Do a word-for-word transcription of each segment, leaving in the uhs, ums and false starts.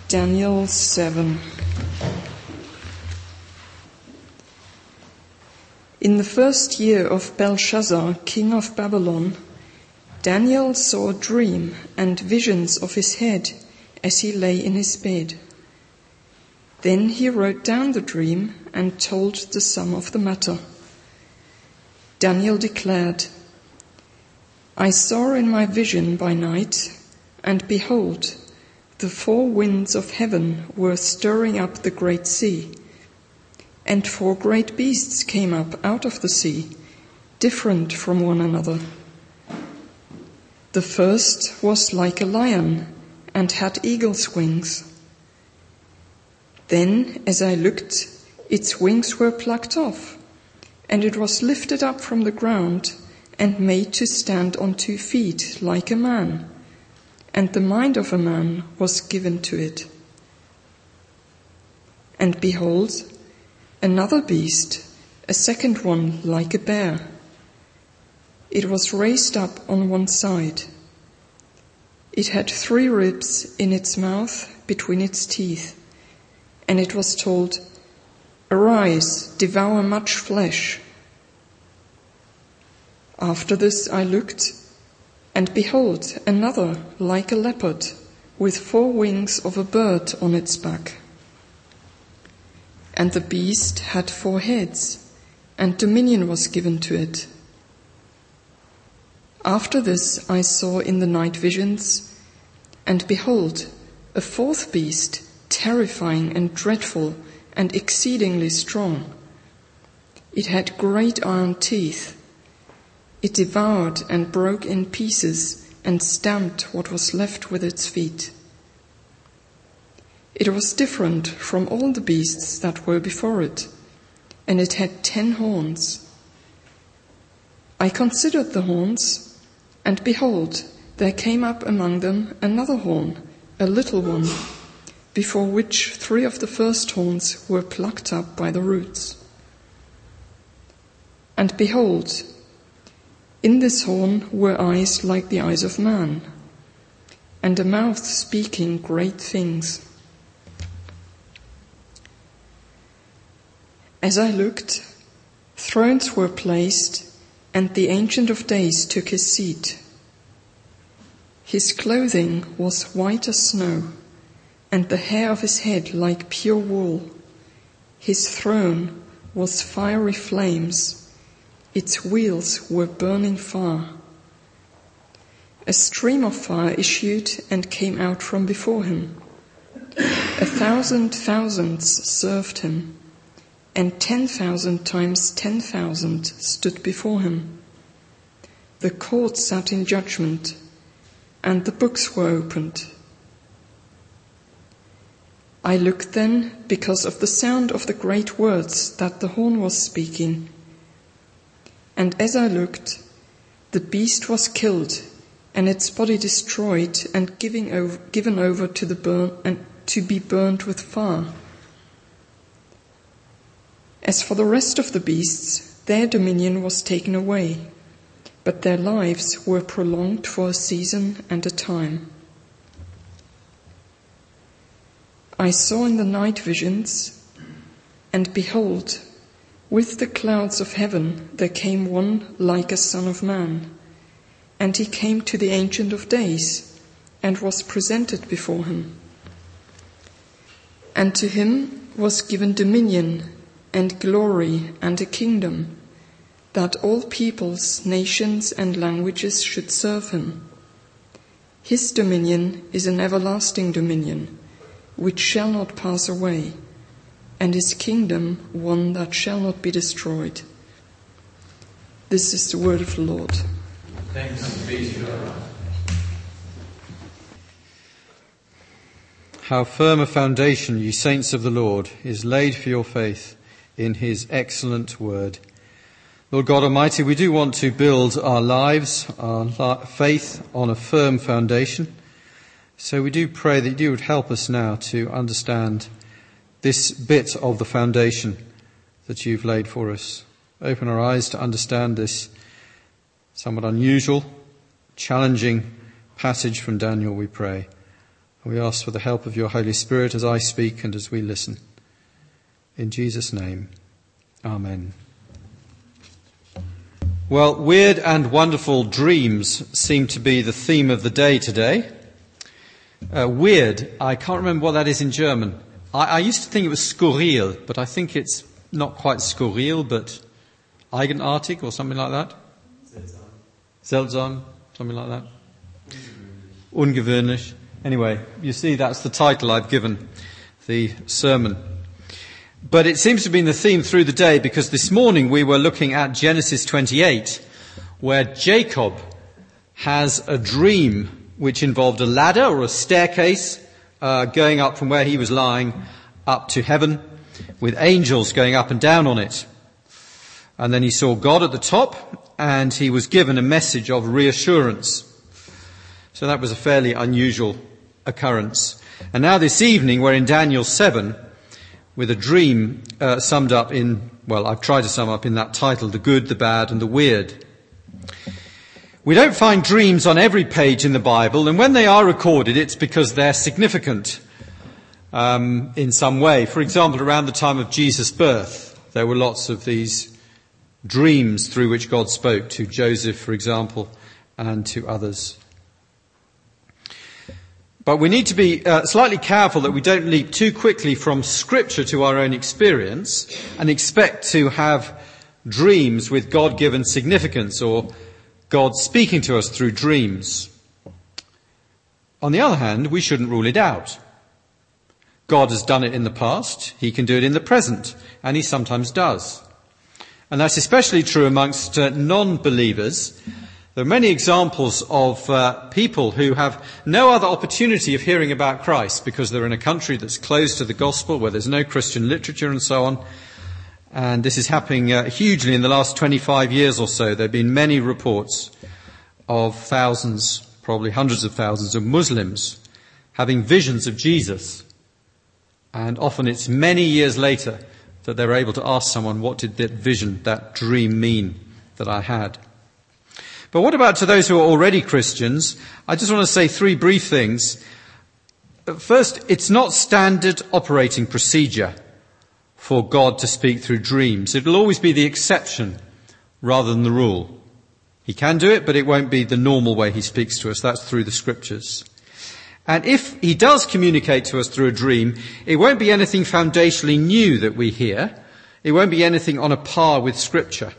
Daniel seven. In the first year of Belshazzar, king of Babylon, Daniel saw a dream and visions of his head as he lay in his bed. Then he wrote down the dream and told the sum of the matter. Daniel declared, I saw in my vision by night, and behold, the four winds of heaven were stirring up the great sea, and four great beasts came up out of the sea, different from one another. The first was like a lion and had eagle's wings. Then, as I looked, its wings were plucked off, and it was lifted up from the ground and made to stand on two feet like a man, and the mind of a man was given to it. And behold, another beast, a second one like a bear. It was raised up on one side. It had three ribs in its mouth between its teeth, and it was told, Arise, devour much flesh. After this I looked, and behold, another like a leopard, with four wings of a bird on its back. And the beast had four heads, and dominion was given to it. After this I saw in the night visions, and behold, a fourth beast, terrifying and dreadful and exceedingly strong. It had great iron teeth. It devoured and broke in pieces and stamped what was left with its feet. It was different from all the beasts that were before it, and it had ten horns. I considered the horns, and behold, there came up among them another horn, a little one, before which three of the first horns were plucked up by the roots. And behold, in this horn were eyes like the eyes of man, and a mouth speaking great things. As I looked, thrones were placed, and the Ancient of Days took his seat. His clothing was white as snow, and the hair of his head like pure wool. His throne was fiery flames. Its wheels were burning fire. A stream of fire issued and came out from before him. A thousand thousands served him, and ten thousand times ten thousand stood before him. The court sat in judgment, and the books were opened. I looked then because of the sound of the great words that the horn was speaking. And as I looked, the beast was killed, and its body destroyed and giving over, given over to the burn and to be burned with fire. As for the rest of the beasts, their dominion was taken away, but their lives were prolonged for a season and a time. I saw in the night visions, and behold, with the clouds of heaven there came one like a son of man, and he came to the Ancient of Days, and was presented before him. And to him was given dominion and glory and a kingdom, that all peoples, nations, and languages should serve him. His dominion is an everlasting dominion, which shall not pass away, and his kingdom one that shall not be destroyed. This is the word of the Lord. Thanks be to God. How firm a foundation, ye saints of the Lord, is laid for your faith in his excellent word. Lord God Almighty, we do want to build our lives, our faith on a firm foundation. So we do pray that you would help us now to understand this bit of the foundation that you've laid for us. Open our eyes to understand this somewhat unusual, challenging passage from Daniel, we pray. We ask for the help of your Holy Spirit as I speak and as we listen. In Jesus' name, amen. Well, weird and wonderful dreams seem to be the theme of the day today. Uh, weird, I can't remember what that is in German. I, I used to think it was skurril, but I think it's not quite skurril, but eigenartig or something like that. Seltsam, something like that. Ungewöhnlich. Anyway, you see that's the title I've given the sermon. But it seems to have been the theme through the day because this morning we were looking at Genesis twenty-eight, where Jacob has a dream which involved a ladder or a staircase uh, going up from where he was lying up to heaven with angels going up and down on it. And then he saw God at the top and he was given a message of reassurance. So that was a fairly unusual occurrence. And now this evening we're in Daniel seven with a dream uh, summed up in, well, I've tried to sum up in that title, the good, the bad and the weird. We don't find dreams on every page in the Bible, and when they are recorded it's because they're significant um, in some way. For example, around the time of Jesus' birth there were lots of these dreams through which God spoke to Joseph, for example, and to others. But we need to be uh, slightly careful that we don't leap too quickly from Scripture to our own experience and expect to have dreams with God-given significance or God speaking to us through dreams. On the other hand, we shouldn't rule it out. God has done it in the past, he can do it in the present, and he sometimes does. And that's especially true amongst uh, non-believers. There are many examples of uh, people who have no other opportunity of hearing about Christ because they're in a country that's closed to the gospel, where there's no Christian literature and so on. And this is happening uh, hugely in the last twenty-five years or so. There have been many reports of thousands, probably hundreds of thousands of Muslims having visions of Jesus. And often it's many years later that they're able to ask someone, what did that vision, that dream mean that I had? But what about to those who are already Christians? I just want to say three brief things. First, it's not standard operating procedure for God to speak through dreams. It will always be the exception rather than the rule. He can do it, but it won't be the normal way he speaks to us. That's through the Scriptures. And if he does communicate to us through a dream, it won't be anything foundationally new that we hear. It won't be anything on a par with Scripture.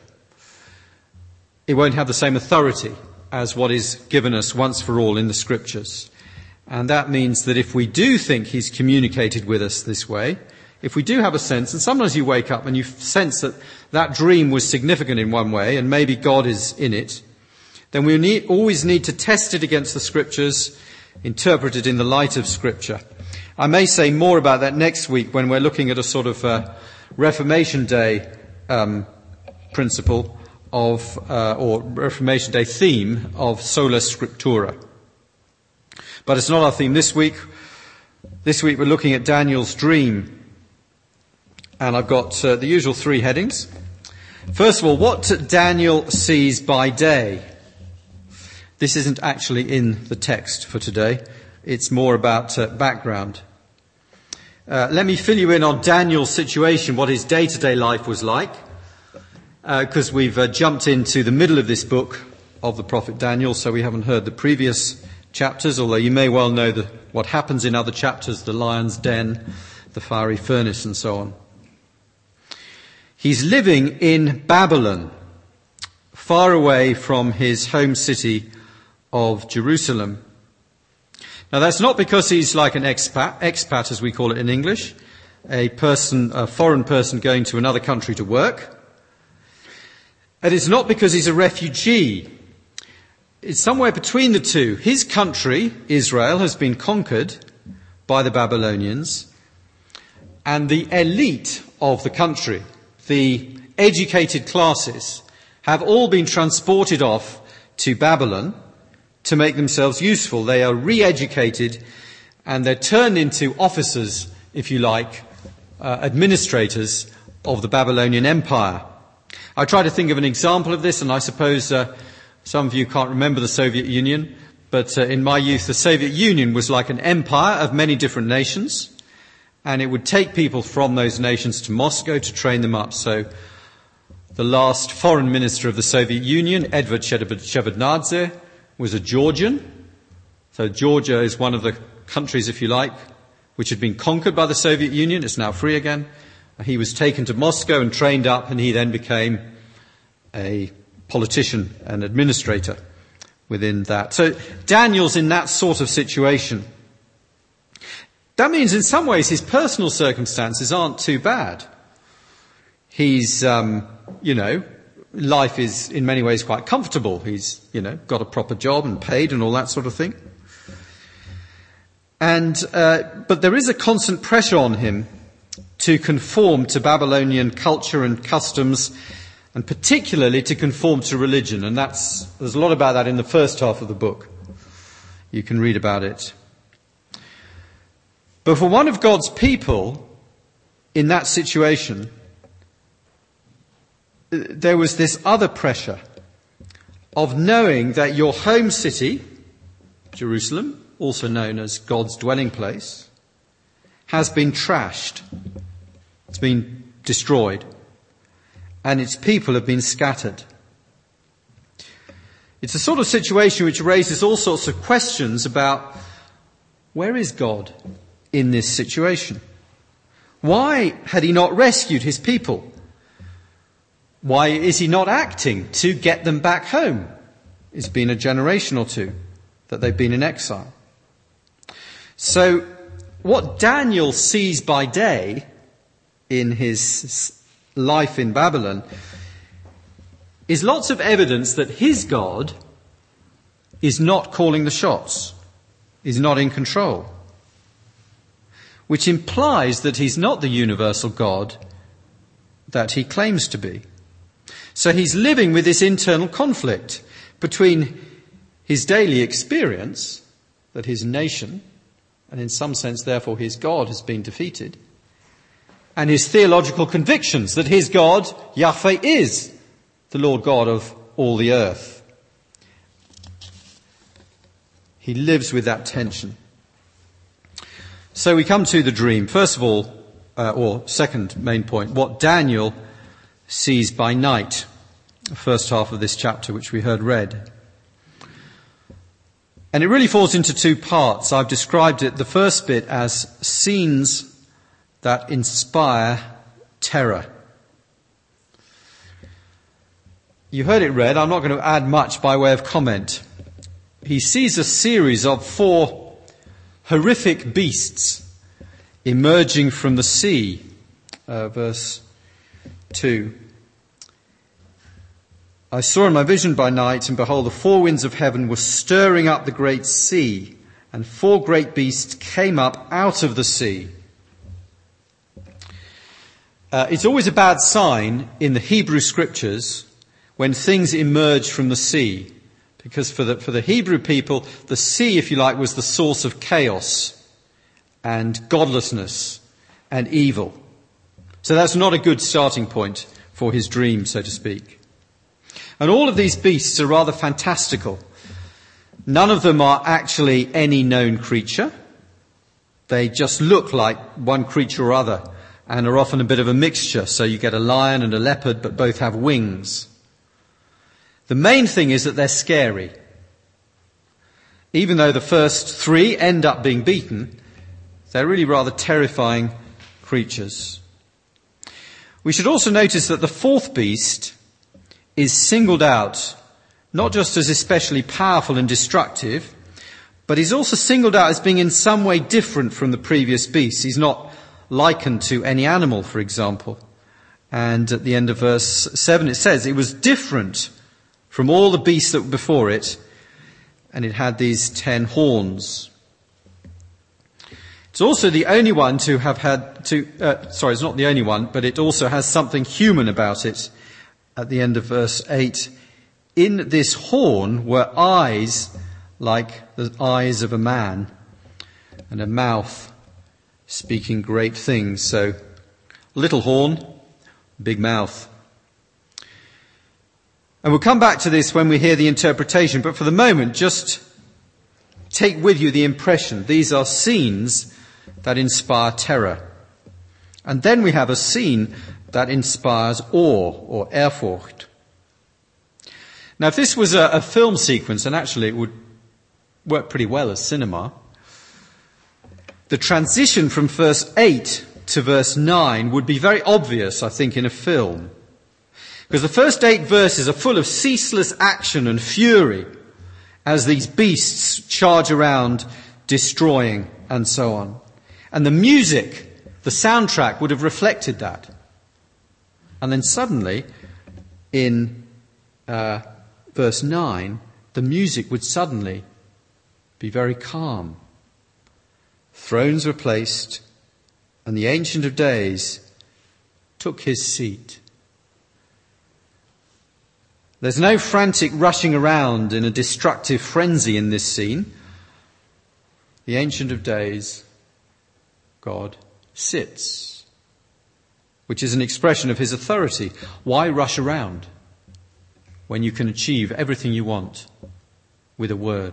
It won't have the same authority as what is given us once for all in the Scriptures. And that means that if we do think he's communicated with us this way, if we do have a sense, and sometimes you wake up and you sense that that dream was significant in one way and maybe God is in it, then we need, always need to test it against the Scriptures, interpret it in the light of Scripture. I may say more about that next week when we're looking at a sort of uh, Reformation Day um, principle of, uh, or Reformation Day theme of sola scriptura. But it's not our theme this week. This week we're looking at Daniel's dream. And I've got uh, the usual three headings. First of all, what Daniel sees by day. This isn't actually in the text for today. It's more about uh, background. Uh, let me fill you in on Daniel's situation, what his day-to-day life was like. Because uh, we've uh, jumped into the middle of this book of the prophet Daniel, so we haven't heard the previous chapters, although you may well know the, what happens in other chapters, the lion's den, the fiery furnace and so on. He's living in Babylon, far away from his home city of Jerusalem. Now that's not because he's like an expat, expat as we call it in English, a person, a foreign person going to another country to work. And it's not because he's a refugee. It's somewhere between the two. His country, Israel, has been conquered by the Babylonians, and the elite of the country, the educated classes, have all been transported off to Babylon to make themselves useful. They are re-educated and they're turned into officers, if you like, uh, administrators of the Babylonian Empire. I try to think of an example of this, and I suppose uh, some of you can't remember the Soviet Union, but uh, in my youth the Soviet Union was like an empire of many different nations, and it would take people from those nations to Moscow to train them up. So the last foreign minister of the Soviet Union, Edvard Shevardnadze, was a Georgian. So Georgia is one of the countries, if you like, which had been conquered by the Soviet Union. It's now free again. He was taken to Moscow and trained up, and he then became a politician and administrator within that. So Daniel's in that sort of situation. That means in some ways his personal circumstances aren't too bad. He's, um, you know, life is in many ways quite comfortable. He's, you know, got a proper job and paid and all that sort of thing. And, uh, but there is a constant pressure on him to conform to Babylonian culture and customs, and particularly to conform to religion. And that's, there's a lot about that in the first half of the book. You can read about it. But for one of God's people in that situation, there was this other pressure of knowing that your home city, Jerusalem, also known as God's dwelling place, has been trashed. It's been destroyed. And its people have been scattered. It's a sort of situation which raises all sorts of questions about where is God in this situation? Why had he not rescued his people? Why is he not acting to get them back home? It's been a generation or two that they've been in exile. So what Daniel sees by day in his life in Babylon is lots of evidence that his God is not calling the shots, is not in control, which implies that he's not the universal God that he claims to be. So he's living with this internal conflict between his daily experience that his nation, and in some sense therefore his God, has been defeated, and his theological convictions that his God, Yahweh, is the Lord God of all the earth. He lives with that tension. So we come to the dream. First of all, uh, or second main point, what Daniel sees by night. The first half of this chapter, which we heard read. And it really falls into two parts. I've described it, the first bit, as scenes that inspire terror. You heard it read. I'm not going to add much by way of comment. He sees a series of four horrific beasts emerging from the sea. Uh, verse two. I saw in my vision by night, and behold, the four winds of heaven were stirring up the great sea, and four great beasts came up out of the sea. Uh, it's always a bad sign in the Hebrew scriptures when things emerge from the sea, because for the, for the Hebrew people, the sea, if you like, was the source of chaos and godlessness and evil. So that's not a good starting point for his dream, so to speak. And all of these beasts are rather fantastical. None of them are actually any known creature. They just look like one creature or other, and are often a bit of a mixture. So you get a lion and a leopard, but both have wings. The main thing is that they're scary. Even though the first three end up being beaten, they're really rather terrifying creatures. We should also notice that the fourth beast is singled out, not just as especially powerful and destructive, but he's also singled out as being in some way different from the previous beasts. He's not likened to any animal, for example. And at the end of verse seven it says, it was different from all the beasts that were before it, and it had these ten horns. It's also the only one to have had to, uh, sorry, it's not the only one, but it also has something human about it. At the end of verse eight, in this horn were eyes like the eyes of a man, and a mouth speaking great things. So, little horn, big mouth. And we'll come back to this when we hear the interpretation, but for the moment, just take with you the impression these are scenes that inspire terror. And then we have a scene that inspires awe or Ehrfurcht. Now, if this was a, a film sequence, and actually it would work pretty well as cinema, the transition from verse eight to verse nine would be very obvious, I think, in a film. Because the first eight verses are full of ceaseless action and fury as these beasts charge around, destroying, and so on. And the music, the soundtrack, would have reflected that. And then suddenly, in uh, verse nine, the music would suddenly be very calm. Thrones were placed, and the Ancient of Days took his seat. There's no frantic rushing around in a destructive frenzy in this scene. The Ancient of Days, God, sits, which is an expression of his authority. Why rush around when you can achieve everything you want with a word?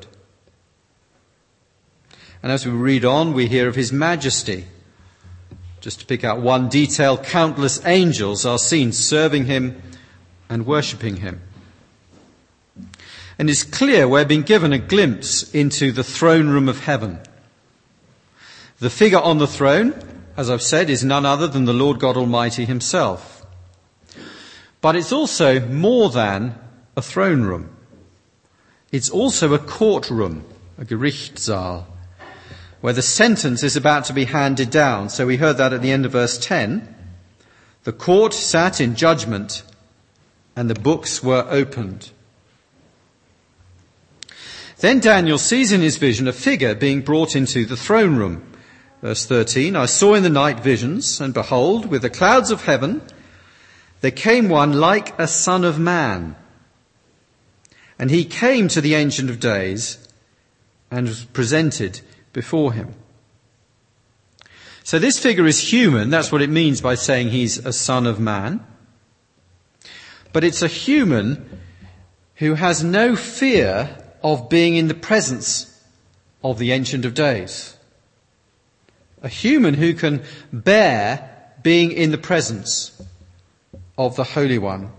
And as we read on, we hear of his majesty. Just to pick out one detail, countless angels are seen serving him and worshipping him. And it's clear we're being given a glimpse into the throne room of heaven. The figure on the throne, as I've said, is none other than the Lord God Almighty himself. But it's also more than a throne room. It's also a courtroom, a Gerichtssaal, where the sentence is about to be handed down. So we heard that at the end of verse ten. The court sat in judgment, and the books were opened. Then Daniel sees in his vision a figure being brought into the throne room. Verse thirteen, I saw in the night visions, and behold, with the clouds of heaven, there came one like a son of man. And he came to the Ancient of Days and was presented before him. So this figure is human. That's what it means by saying he's a son of man. But it's a human who has no fear of being in the presence of the Ancient of Days. A human who can bear being in the presence of the Holy One.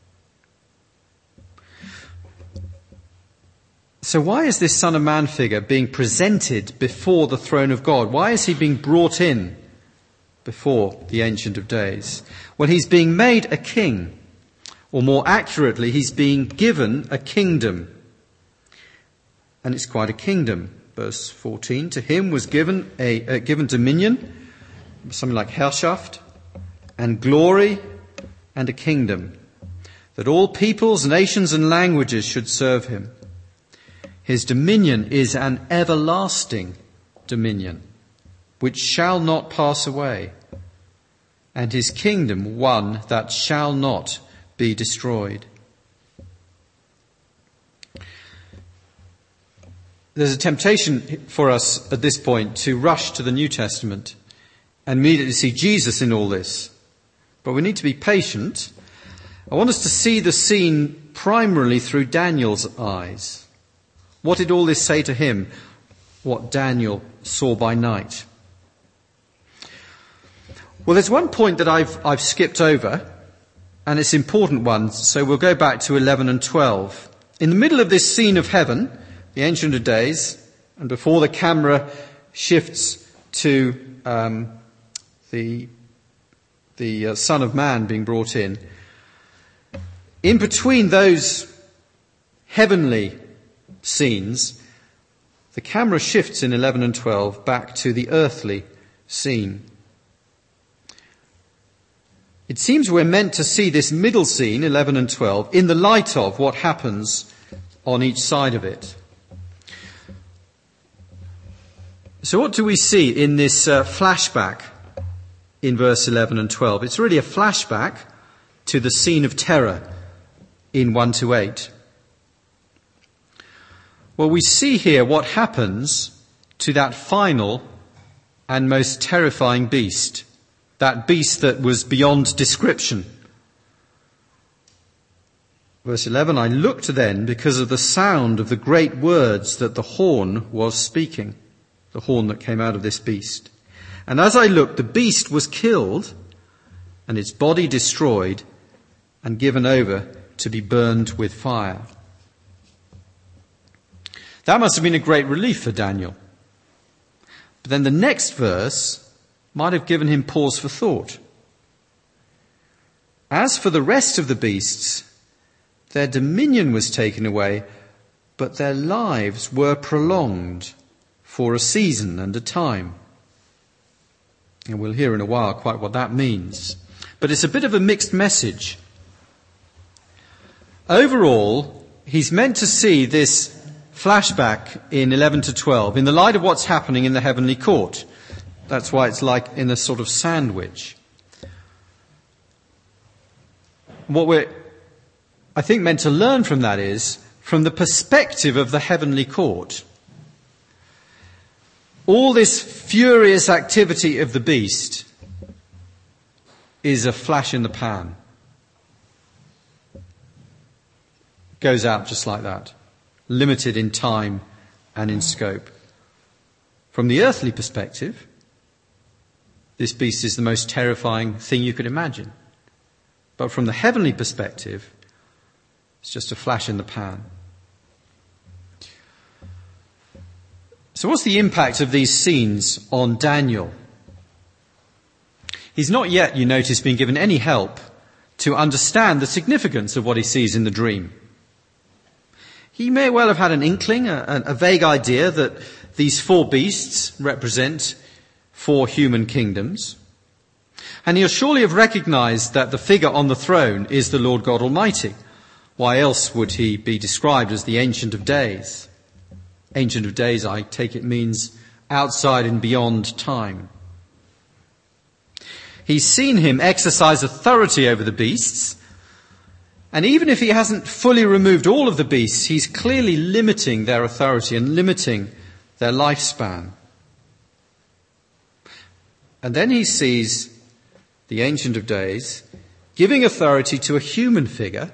So why is this Son of Man figure being presented before the throne of God? Why is he being brought in before the Ancient of Days? Well, he's being made a king, or more accurately, he's being given a kingdom. And it's quite a kingdom. Verse fourteen, to him was given a uh, given dominion, something like Herrschaft, and glory, and a kingdom, that all peoples, nations and languages should serve him. His dominion is an everlasting dominion, which shall not pass away, and his kingdom one that shall not be destroyed. There's a temptation for us at this point to rush to the New Testament and immediately see Jesus in all this. But we need to be patient. I want us to see the scene primarily through Daniel's eyes. What did all this say to him? What Daniel saw by night. Well, there's one point that I've, I've skipped over, and it's an important one, so we'll go back to eleven and twelve. In the middle of this scene of heaven, the Ancient of Days, and before the camera shifts to um, the, the uh, Son of Man being brought in, in between those heavenly scenes, the camera shifts in eleven and twelve back to the earthly scene. It seems we're meant to see this middle scene, eleven and twelve, in the light of what happens on each side of it. So what do we see in this uh, flashback in verse eleven and twelve? It's really a flashback to the scene of terror in one to eight. Well, we see here what happens to that final and most terrifying beast, that beast that was beyond description. Verse eleven, I looked then because of the sound of the great words that the horn was speaking, the horn that came out of this beast. And as I looked, the beast was killed and its body destroyed and given over to be burned with fire. That must have been a great relief for Daniel. But then the next verse might have given him pause for thought. As for the rest of the beasts, their dominion was taken away, but their lives were prolonged for a season and a time. And we'll hear in a while quite what that means. But it's a bit of a mixed message. Overall, he's meant to see this flashback in eleven to twelve in the light of what's happening in the heavenly court. That's why it's like in a sort of sandwich. What we're, I think, meant to learn from that is, from the perspective of the heavenly court, all this furious activity of the beast is a flash in the pan. Goes out just like that, limited in time and in scope. From the earthly perspective, this beast is the most terrifying thing you could imagine. But from the heavenly perspective, it's just a flash in the pan. So what's the impact of these scenes on Daniel? He's not yet, you notice, been given any help to understand the significance of what he sees in the dream. He may well have had an inkling, a, a vague idea that these four beasts represent four human kingdoms. And he'll surely have recognized that the figure on the throne is the Lord God Almighty. Why else would he be described as the Ancient of Days? Ancient of Days, I take it, means outside and beyond time. He's seen him exercise authority over the beasts, and even if he hasn't fully removed all of the beasts, he's clearly limiting their authority and limiting their lifespan. And then he sees the Ancient of Days giving authority to a human figure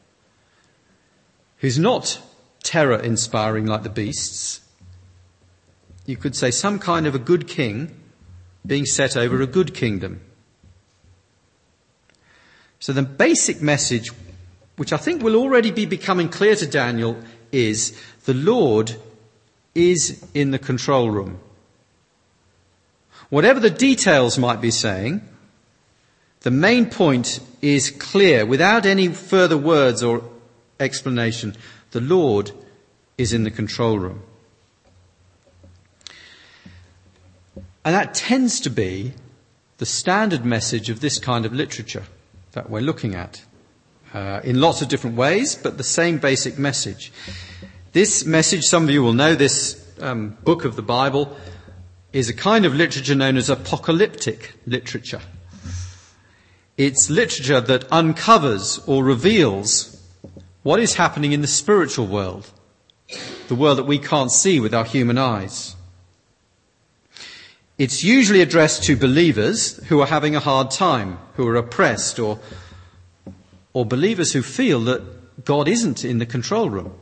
who's not terror-inspiring like the beasts. You could say some kind of a good king being set over a good kingdom. So the basic message, which I think will already be becoming clear to Daniel, is the Lord is in the control room. Whatever the details might be saying, the main point is clear, without any further words or explanation. The Lord is in the control room. And that tends to be the standard message of this kind of literature that we're looking at, uh, in lots of different ways, but the same basic message. This message, some of you will know, this um, book of the Bible is a kind of literature known as apocalyptic literature. It's literature that uncovers or reveals what is happening in the spiritual world, the world that we can't see with our human eyes. It's usually addressed to believers who are having a hard time, who are oppressed, or, or believers who feel that God isn't in the control room.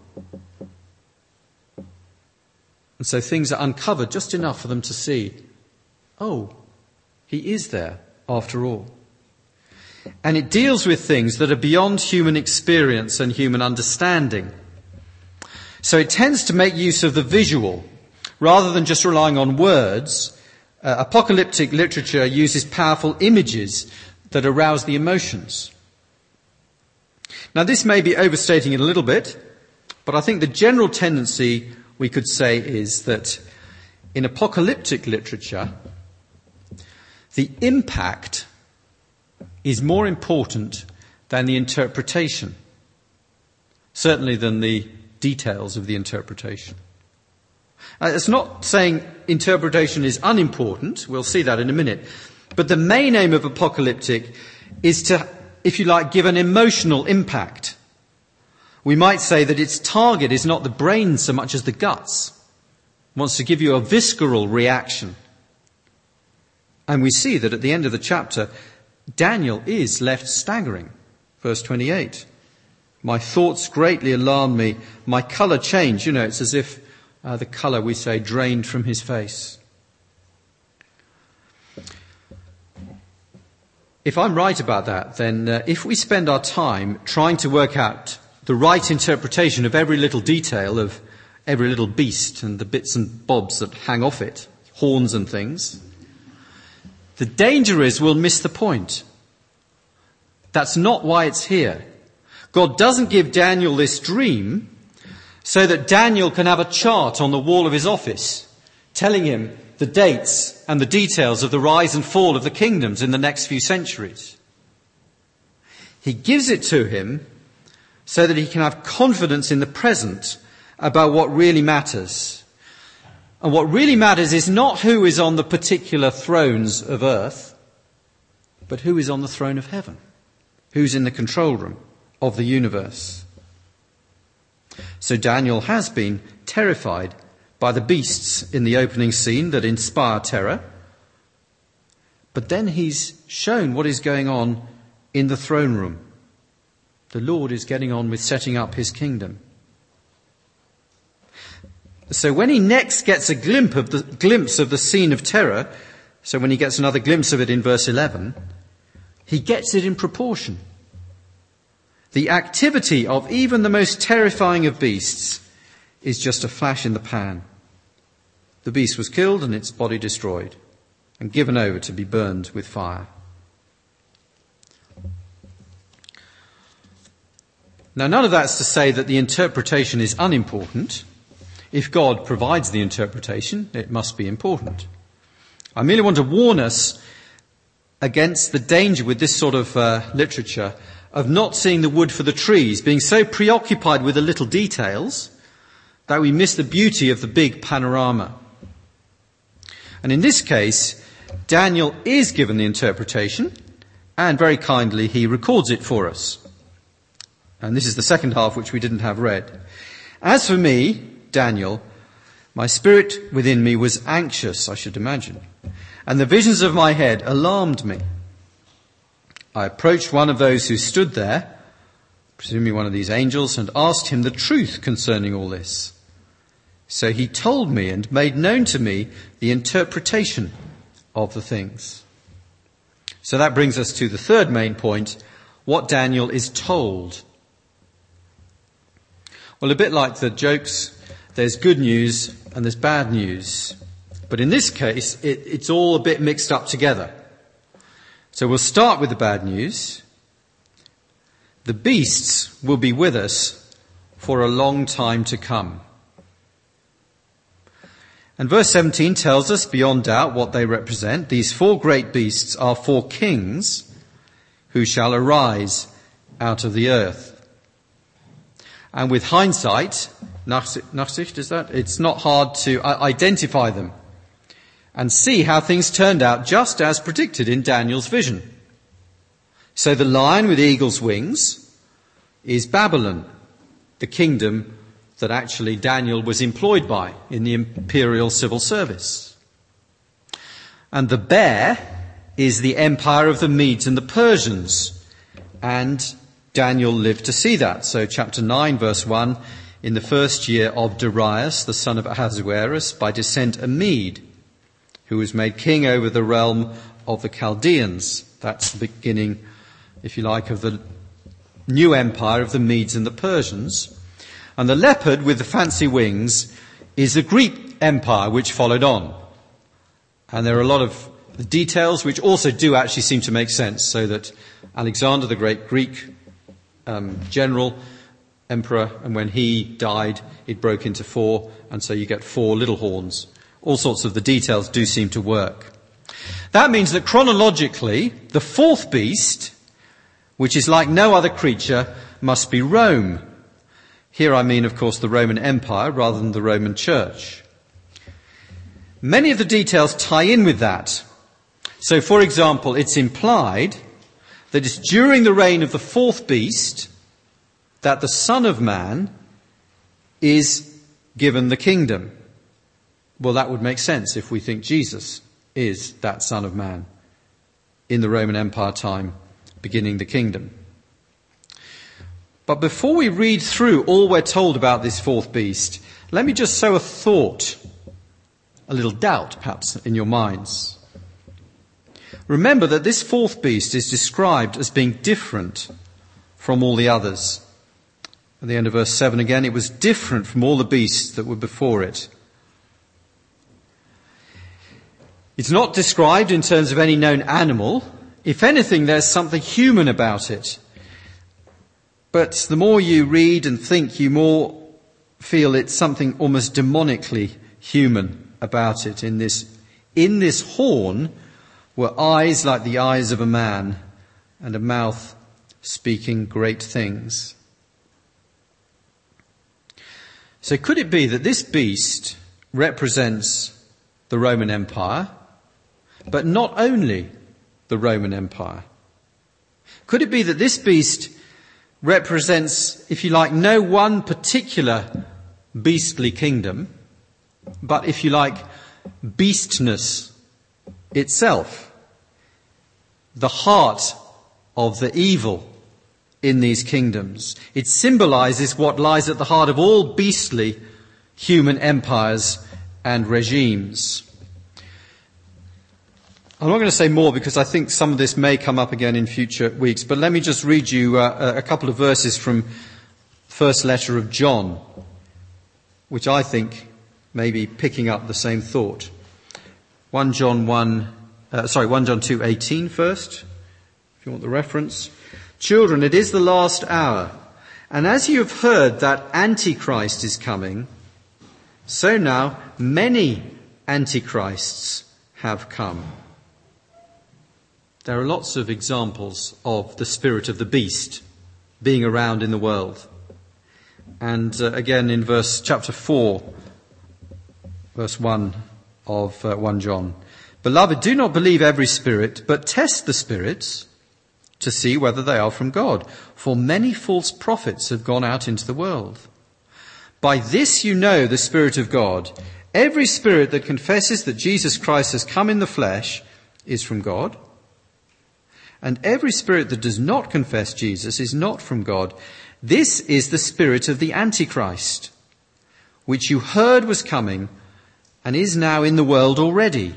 And so things are uncovered just enough for them to see, oh, he is there after all. And it deals with things that are beyond human experience and human understanding. So it tends to make use of the visual. Rather than just relying on words, uh, apocalyptic literature uses powerful images that arouse the emotions. Now this may be overstating it a little bit, but I think the general tendency, we could say, is that in apocalyptic literature, the impact is more important than the interpretation, certainly than the details of the interpretation. Uh, it's not saying interpretation is unimportant, we'll see that in a minute, but the main aim of apocalyptic is to, if you like, give an emotional impact. We might say that its target is not the brain so much as the guts. It wants to give you a visceral reaction. And we see that at the end of the chapter, Daniel is left staggering. Verse twenty-eight. My thoughts greatly alarmed me. My colour changed. You know, it's as if uh, the colour, we say, drained from his face. If I'm right about that, then uh, if we spend our time trying to work out the right interpretation of every little detail of every little beast and the bits and bobs that hang off it, horns and things, the danger is we'll miss the point. That's not why it's here. God doesn't give Daniel this dream so that Daniel can have a chart on the wall of his office telling him the dates and the details of the rise and fall of the kingdoms in the next few centuries. He gives it to him so that he can have confidence in the present about what really matters. And what really matters is not who is on the particular thrones of earth, but who is on the throne of heaven, who's in the control room of the universe. So Daniel has been terrified by the beasts in the opening scene that inspire terror. But then he's shown what is going on in the throne room. The Lord is getting on with setting up his kingdom. So when he next gets a glimpse of the, glimpse of the scene of terror, so when he gets another glimpse of it in verse eleven, he gets it in proportion. The activity of even the most terrifying of beasts is just a flash in the pan. The beast was killed and its body destroyed and given over to be burned with fire. Now, none of that's to say that the interpretation is unimportant. If God provides the interpretation, it must be important. I merely want to warn us against the danger with this sort of uh, literature of not seeing the wood for the trees, being so preoccupied with the little details that we miss the beauty of the big panorama. And in this case, Daniel is given the interpretation, and very kindly he records it for us. And this is the second half which we didn't have read. As for me, Daniel, my spirit within me was anxious, I should imagine, and the visions of my head alarmed me. I approached one of those who stood there, presumably one of these angels, and asked him the truth concerning all this. So he told me and made known to me the interpretation of the things. So that brings us to the third main point, what Daniel is told. Well, a bit like the jokes, there's good news and there's bad news. But in this case, it, it's all a bit mixed up together. So we'll start with the bad news. The beasts will be with us for a long time to come. And verse seventeen tells us beyond doubt what they represent. These four great beasts are four kings who shall arise out of the earth. And with hindsight, Nachsicht, is that? It's not hard to identify them and see how things turned out just as predicted in Daniel's vision. So the lion with eagle's wings is Babylon, the kingdom that actually Daniel was employed by in the imperial civil service. And the bear is the empire of the Medes and the Persians. And Daniel lived to see that. So chapter nine, verse one, in the first year of Darius, the son of Ahasuerus, by descent a Mede, who was made king over the realm of the Chaldeans. That's the beginning, if you like, of the new empire of the Medes and the Persians. And the leopard with the fancy wings is the Greek empire which followed on. And there are a lot of details which also do actually seem to make sense, so that Alexander, the great Greek um, general, emperor, and when he died, it broke into four, and so you get four little horns. All sorts of the details do seem to work. That means that chronologically, the fourth beast, which is like no other creature, must be Rome. Here I mean, of course, the Roman Empire rather than the Roman Church. Many of the details tie in with that. So, for example, it's implied that it's during the reign of the fourth beast that the Son of Man is given the kingdom. Well, that would make sense if we think Jesus is that Son of Man in the Roman Empire time, beginning the kingdom. But before we read through all we're told about this fourth beast, let me just sow a thought, a little doubt perhaps in your minds. Remember that this fourth beast is described as being different from all the others. At the end of verse seven again, it was different from all the beasts that were before it. It's not described in terms of any known animal. If anything, there's something human about it. But the more you read and think, you more feel it's something almost demonically human about it. In this, in this horn were eyes like the eyes of a man and a mouth speaking great things. So could it be that this beast represents the Roman Empire, but not only the Roman Empire? Could it be that this beast represents, if you like, no one particular beastly kingdom, but, if you like, beastness itself, the heart of the evil in these kingdoms? It symbolizes what lies at the heart of all beastly human empires and regimes. I'm not going to say more because I think some of this may come up again in future weeks, but let me just read you uh, a couple of verses from the first letter of John, which I think may be picking up the same thought. First John one, uh, sorry, First John two eighteen first, if you want the reference. Children, it is the last hour, and as you have heard that Antichrist is coming, so now many Antichrists have come. There are lots of examples of the spirit of the beast being around in the world. And uh, again in verse chapter four, verse one of uh, First John. Beloved, do not believe every spirit, but test the spirits to see whether they are from God. For many false prophets have gone out into the world. By this you know the Spirit of God. Every spirit that confesses that Jesus Christ has come in the flesh is from God. And every spirit that does not confess Jesus is not from God. This is the spirit of the Antichrist, which you heard was coming and is now in the world already.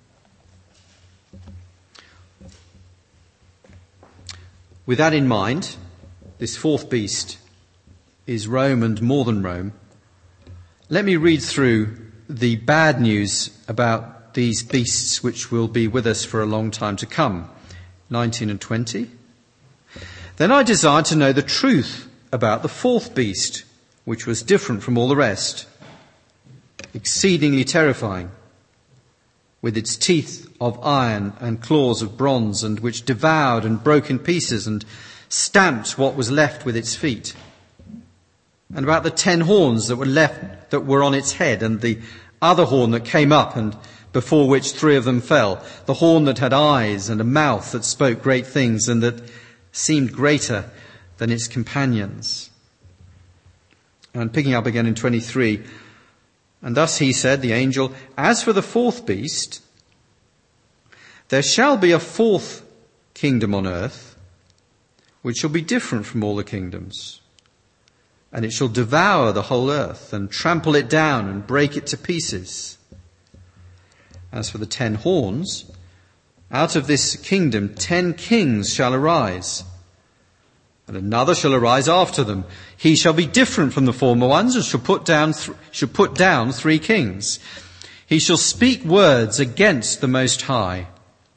With that in mind, this fourth beast is Rome and more than Rome. Let me read through the bad news about these beasts which will be with us for a long time to come. nineteen and twenty. Then I desired to know the truth about the fourth beast, which was different from all the rest, exceedingly terrifying, with its teeth of iron and claws of bronze, and which devoured and broke in pieces and stamped what was left with its feet. And about the ten horns that were left, that were on its head, and the other horn that came up, and before which three of them fell, the horn that had eyes and a mouth that spoke great things and that seemed greater than its companions. And picking up again in twenty-three, and thus he said, the angel, as for the fourth beast, there shall be a fourth kingdom on earth, which shall be different from all the kingdoms. And it shall devour the whole earth and trample it down and break it to pieces. As for the ten horns, out of this kingdom ten kings shall arise, and another shall arise after them. He shall be different from the former ones, and shall put down th- shall put down three kings. He shall speak words against the Most High,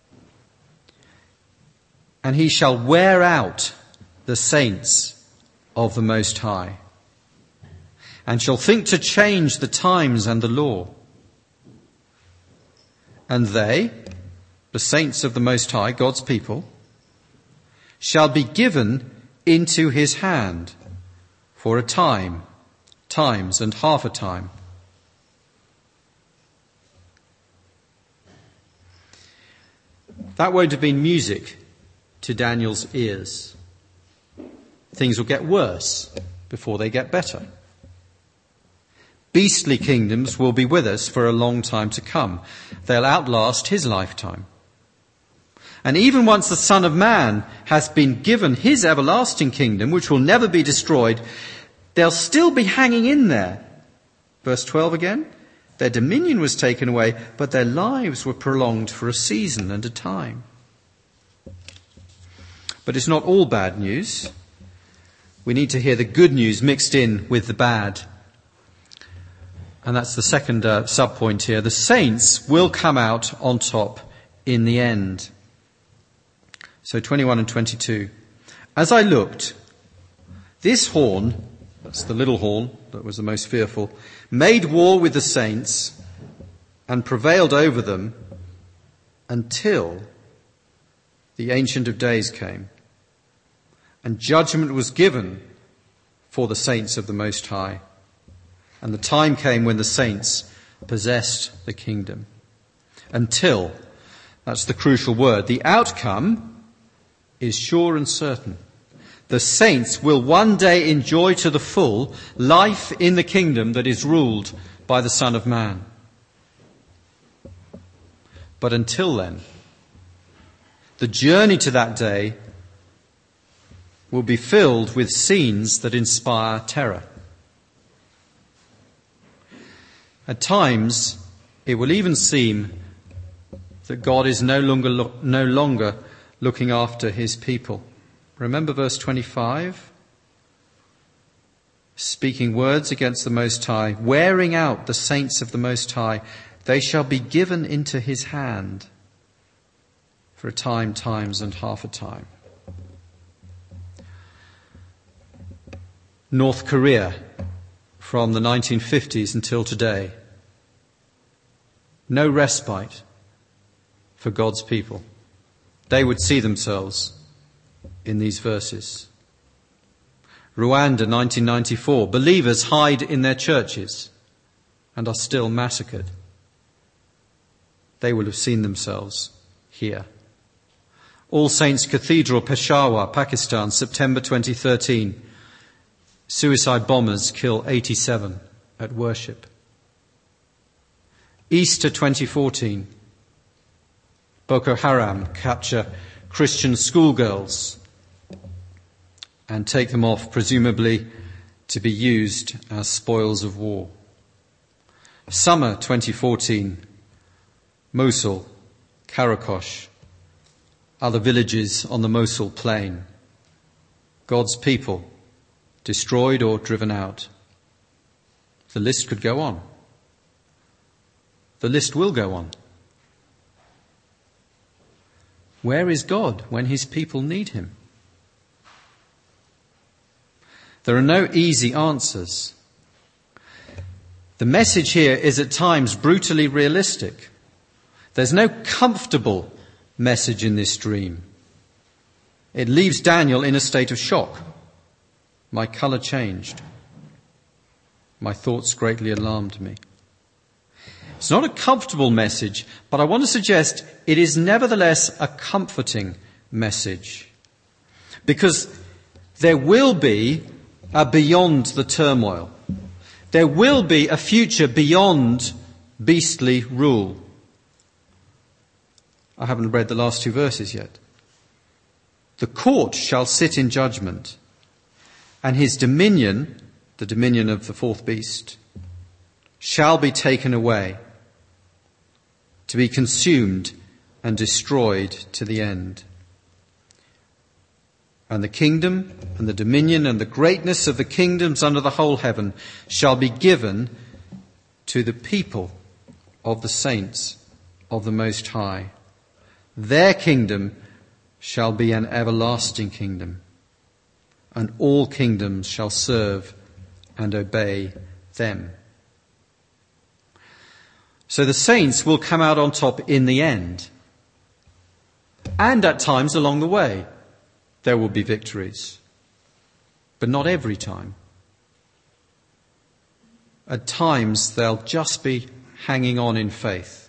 and he shall wear out the saints of the Most High, and shall think to change the times and the law. And they, the saints of the Most High, God's people, shall be given into his hand for a time, times and half a time. That won't have been music to Daniel's ears. Things will get worse before they get better. Beastly kingdoms will be with us for a long time to come. They'll outlast his lifetime. And even once the Son of Man has been given his everlasting kingdom, which will never be destroyed, they'll still be hanging in there. Verse twelve again. Their dominion was taken away, but their lives were prolonged for a season and a time. But it's not all bad news. We need to hear the good news mixed in with the bad. And that's the second uh, sub-point here. The saints will come out on top in the end. So twenty-one and twenty-two. As I looked, this horn, that's the little horn that was the most fearful, made war with the saints and prevailed over them until the Ancient of Days came, and judgment was given for the saints of the Most High. And the time came when the saints possessed the kingdom. Until, that's the crucial word, the outcome is sure and certain. The saints will one day enjoy to the full life in the kingdom that is ruled by the Son of Man. But until then, the journey to that day will be filled with scenes that inspire terror. At times, it will even seem that God is no longer, lo- no longer looking after his people. Remember verse twenty-five? Speaking words against the Most High, wearing out the saints of the Most High, they shall be given into his hand for a time, times, and half a time. North Korea, from the nineteen fifties until today. No respite for God's people. They would see themselves in these verses. Rwanda, nineteen ninety-four. Believers hide in their churches and are still massacred. They will have seen themselves here. All Saints Cathedral, Peshawar, Pakistan, September twenty thirteen. Suicide bombers kill eighty-seven at worship. Easter twenty fourteen. Boko Haram capture Christian schoolgirls and take them off, presumably to be used as spoils of war. Summer twenty fourteen. Mosul, Karakosh, other villages on the Mosul plain. God's people destroyed or driven out. The list could go on. The list will go on. Where is God when his people need him? There are no easy answers. The message here is at times brutally realistic. There's no comfortable message in this dream. It leaves Daniel in a state of shock. My colour changed. My thoughts greatly alarmed me. It's not a comfortable message, but I want to suggest it is nevertheless a comforting message. Because there will be a beyond the turmoil. There will be a future beyond beastly rule. I haven't read the last two verses yet. The court shall sit in judgment, and his dominion, the dominion of the fourth beast, shall be taken away, to be consumed and destroyed to the end. And the kingdom and the dominion and the greatness of the kingdoms under the whole heaven shall be given to the people of the saints of the Most High. Their kingdom shall be an everlasting kingdom, and all kingdoms shall serve and obey them. So the saints will come out on top in the end. And at times along the way, there will be victories. But not every time. At times, they'll just be hanging on in faith.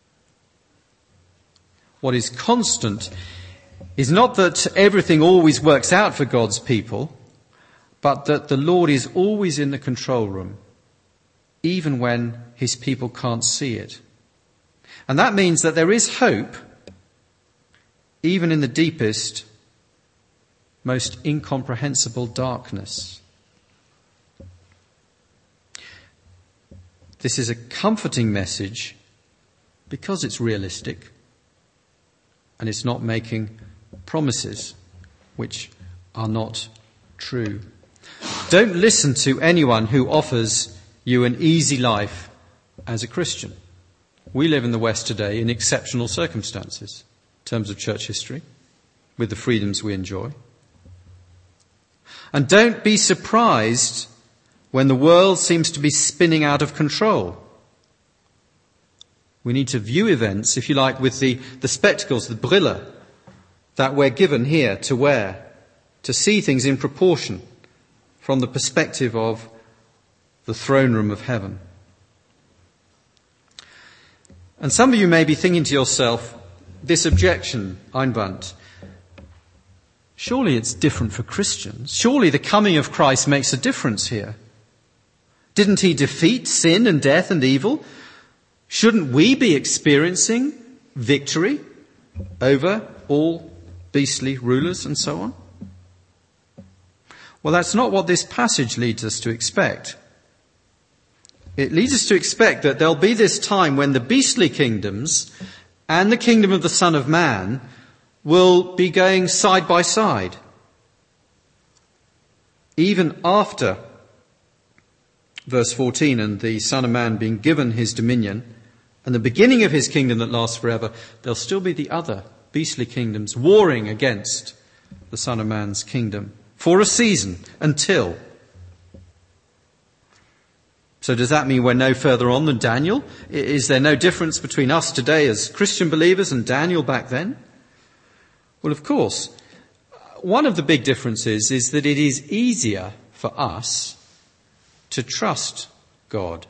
What is constant is not that everything always works out for God's people, but that the Lord is always in the control room, even when his people can't see it. And that means that there is hope, even in the deepest, most incomprehensible darkness. This is a comforting message because it's realistic and it's not making promises which are not true. Don't listen to anyone who offers you an easy life as a Christian. We live in the West today in exceptional circumstances in terms of church history, with the freedoms we enjoy. And don't be surprised when the world seems to be spinning out of control. We need to view events, if you like, with the, the spectacles, the brille, that we're given here to wear, to see things in proportion from the perspective of the throne room of heaven. And some of you may be thinking to yourself, this objection, Einwand, surely it's different for Christians. Surely the coming of Christ makes a difference here. Didn't he defeat sin and death and evil? Shouldn't we be experiencing victory over all beastly rulers and so on? Well, that's not what this passage leads us to expect. It leads us to expect that there'll be this time when the beastly kingdoms and the kingdom of the Son of Man will be going side by side. Even after verse fourteen, and the Son of Man being given his dominion and the beginning of his kingdom that lasts forever, there'll still be the other beastly kingdoms warring against the Son of Man's kingdom for a season until. So does that mean we're no further on than Daniel? Is there no difference between us today as Christian believers and Daniel back then? Well, of course. One of the big differences is that it is easier for us to trust God,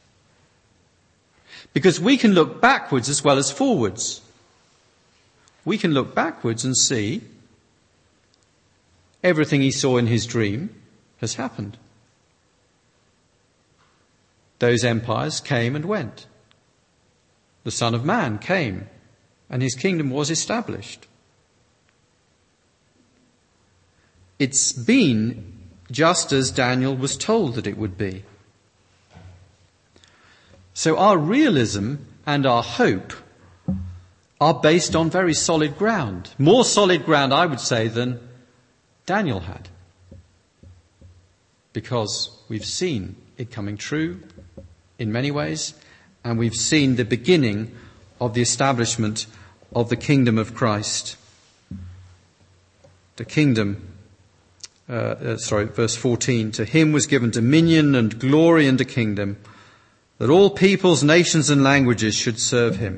because we can look backwards as well as forwards. We can look backwards and see everything he saw in his dream has happened. Those empires came and went. The Son of Man came and his kingdom was established. It's been just as Daniel was told that it would be. So our realism and our hope are based on very solid ground. More solid ground, I would say, than Daniel had. Because we've seen it coming true in many ways, and we've seen the beginning of the establishment of the kingdom of Christ. The kingdom Uh, uh, sorry, verse fourteen, to him was given dominion and glory and a kingdom, that all peoples, nations and languages should serve him.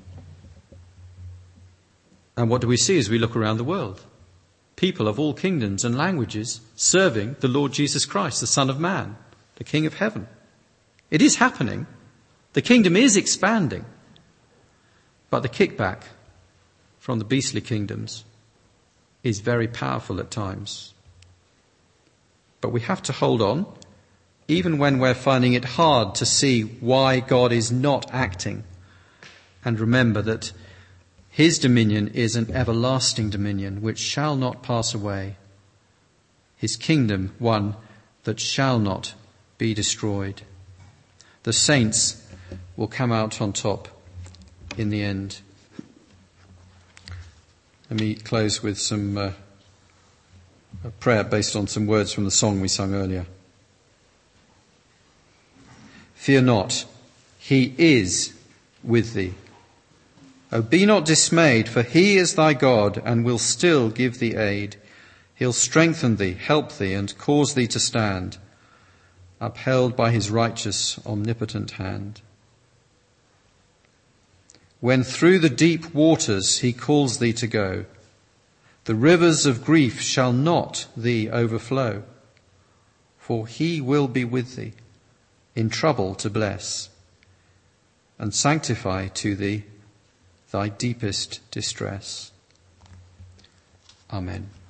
And what do we see as we look around the world? People of all kingdoms and languages serving the Lord Jesus Christ, the Son of Man, the King of heaven. It is happening. The kingdom is expanding. But the kickback from the beastly kingdoms is very powerful at times. But we have to hold on, even when we're finding it hard to see why God is not acting. And remember that his dominion is an everlasting dominion which shall not pass away. His kingdom, one that shall not be destroyed. The saints will come out on top in the end. Let me close with some uh, a prayer based on some words from the song we sung earlier. Fear not, he is with thee. Oh, be not dismayed, for he is thy God and will still give thee aid. He'll strengthen thee, help thee, and cause thee to stand, upheld by his righteous, omnipotent hand. When through the deep waters he calls thee to go, the rivers of grief shall not thee overflow, for he will be with thee in trouble to bless, and sanctify to thee thy deepest distress. Amen.